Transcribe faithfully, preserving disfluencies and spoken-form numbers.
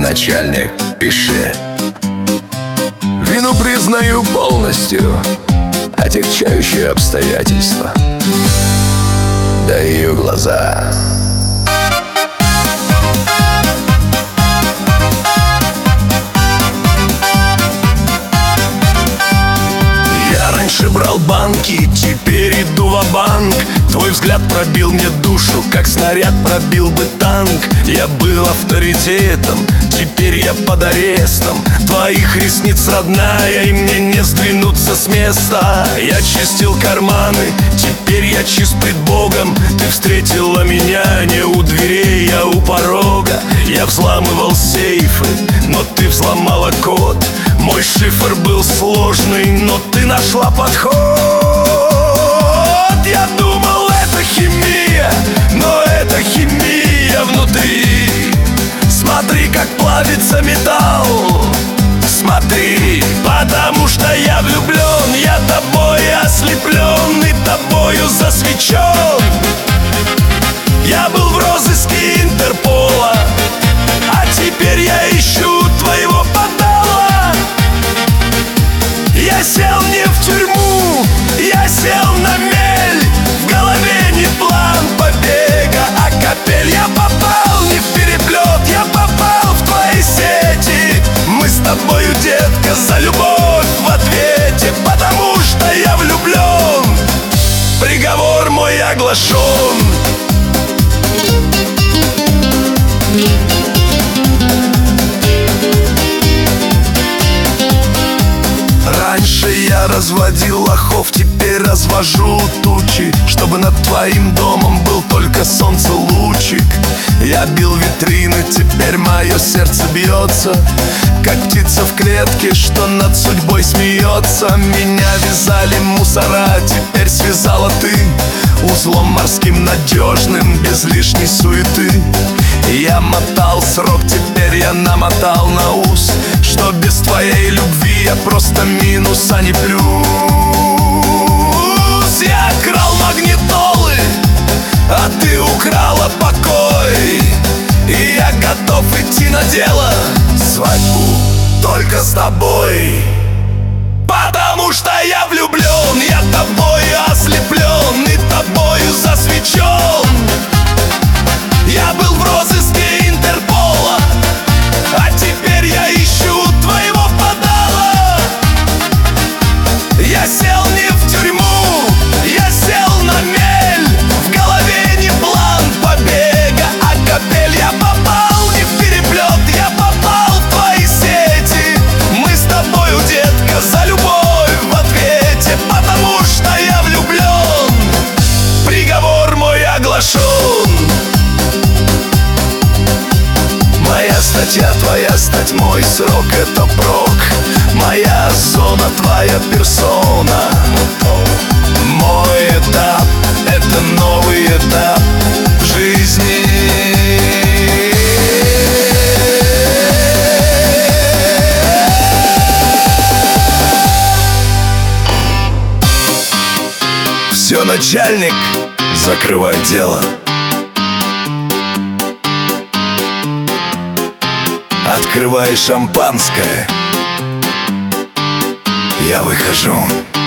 начальник, пиши. Вину признаю полностью, отягчающие обстоятельства. Даю глаза. Я раньше брал банки, теперь иду ва-банк. Твой взгляд пробил мне душу, как снаряд пробил бы танк. Я был авторитетом, теперь я под арестом твоих ресниц, родная, и мне не сдвинуться с места. Я чистил карманы, теперь я чист пред Богом. Ты встретила меня не у дверей, а у порога. Я взламывал сейфы, но ты взломала код. Мой шифр был сложный, но ты нашла подход. Я думал, это химия, но это химия внутри. Смотри, как плавится металл. Смотри, потому что я влюблен, я тобой ослеплен и тобою засвечен. Я был в розыске Интерпола, а теперь я ищу твоего подала. Я сел не в тюрьму, я сел на мель. В голове не план побега, а капель. Я попал не в переплет, я попал в твои сети. Мы с тобою, детка, за любовь в ответе, потому что я влюблен. Приговор мой оглашен. Раньше я разводил лохов, теперь развожу тучи, чтобы над твоим домом был только солнце лучик. Я бил витрины, теперь мое сердце бьется, как птица в клетке, что над судьбой смеется. Меня вязали мусора, теперь связала ты узлом морским надежным, без лишней суеты. Я мотал срок, теперь я намотал на ус, что без твоей любви я просто минус, а не плюс. Я крал магнитолы, а ты украла покой. И я готов идти на дело, свадьбу только с тобой. Потому что я влюблен, я тобою ослеплен и тобою засвечен. Я был в розыске Интерпола, а теперь я ищу твоего подала. Я сел не в тюрьму, я сел на мель. В голове не план побега, а капель. Я попал не в переплет, я попал в твои сети. Мы с тобою, детка, за любовь в ответе, потому что я влюблен. Приговор мой оглашен. Моя статья, твоя стать, мой срок — это прок. Моя зона, твоя персона. Мой этап — это новый этап в жизни. Все, начальник, закрывай дело. Открывай шампанское, я выхожу.